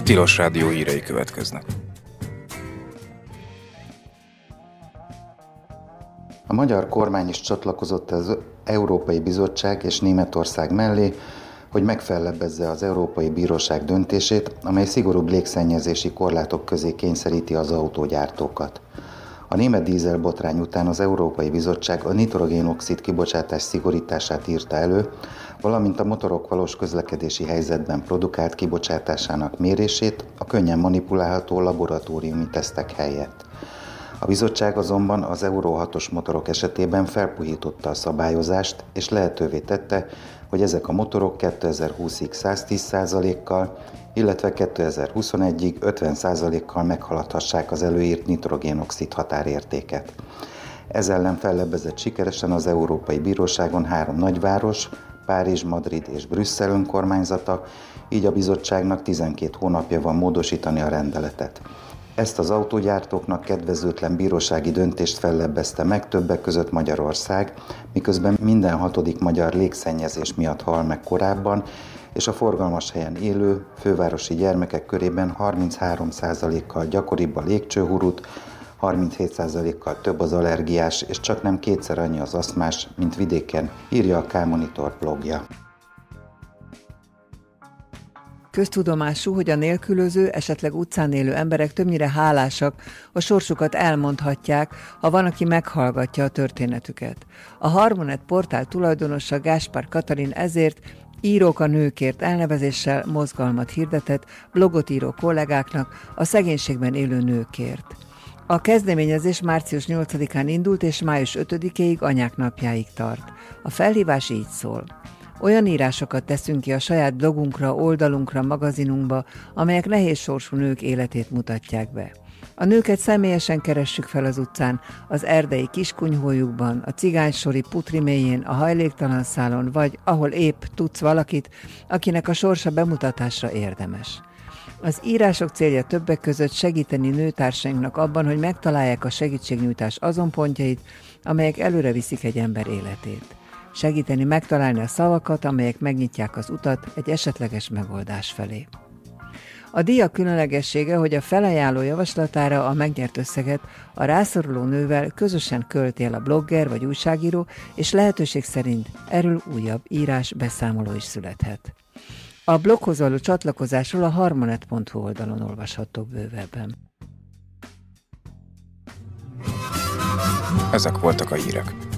Tilos Rádió hírei következnek. A magyar kormány is csatlakozott az Európai Bizottság és Németország mellé, hogy megfellebbezze az Európai Bíróság döntését, amely szigorúbb légszennyezési korlátok közé kényszeríti az autógyártókat. A német dízelbotrány után az Európai Bizottság a nitrogén-oxid kibocsátás szigorítását írta elő, valamint a motorok valós közlekedési helyzetben produkált kibocsátásának mérését a könnyen manipulálható laboratóriumi tesztek helyett. A bizottság azonban az Euro 6-os motorok esetében felpuhította a szabályozást, és lehetővé tette, hogy ezek a motorok 2020-ig 110%-kal, illetve 2021-ig 50%-kal meghaladhassák az előírt nitrogén-oxid határértéket. Ez ellen fellebbezett sikeresen az Európai Bíróságon 3 nagyváros, Párizs, Madrid és Brüsszel önkormányzata, így a bizottságnak 12 hónapja van módosítani a rendeletet. Ezt az autógyártóknak kedvezőtlen bírósági döntést fellebbezte meg többek között Magyarország, miközben minden 6. magyar légszennyezés miatt hal meg korábban, és a forgalmas helyen élő fővárosi gyermekek körében 33%-kal gyakoribb a légcsőhurut, 37%-kal több az allergiás, és csaknem 2-szer annyi az asztmás, mint vidéken, írja a K-Monitor blogja. Köztudomású, hogy a nélkülöző, esetleg utcán élő emberek többnyire hálásak, a sorsukat elmondhatják, ha van, aki meghallgatja a történetüket. A Harmonet portál tulajdonosa Gáspár Katalin ezért Írók a nőkért elnevezéssel mozgalmat hirdetett blogot író kollégáknak a szegénységben élő nőkért. A kezdeményezés március 8-án indult és május 5-ig Anyák napjáig tart. A felhívás így szól. Olyan írásokat teszünk ki a saját blogunkra, oldalunkra, magazinunkba, amelyek nehéz sorsú nők életét mutatják be. A nőket személyesen keressük fel az utcán, az erdei kiskunyhójukban, a cigánysori putri mélyén, a hajléktalan szálon, vagy ahol épp tudsz valakit, akinek a sorsa bemutatásra érdemes. Az írások célja többek között segíteni nőtársainknak abban, hogy megtalálják a segítségnyújtás azon pontjait, amelyek előre viszik egy ember életét. Segíteni megtalálni a szavakat, amelyek megnyitják az utat egy esetleges megoldás felé. A díjak különlegessége, hogy a felajánló javaslatára a megnyert összeget a rászoruló nővel közösen költi el a blogger vagy újságíró, és lehetőség szerint erről újabb írás, beszámoló is születhet. A bloghoz való csatlakozásról a harmonet.hu oldalon olvasható bővebben. Ezek voltak a hírek.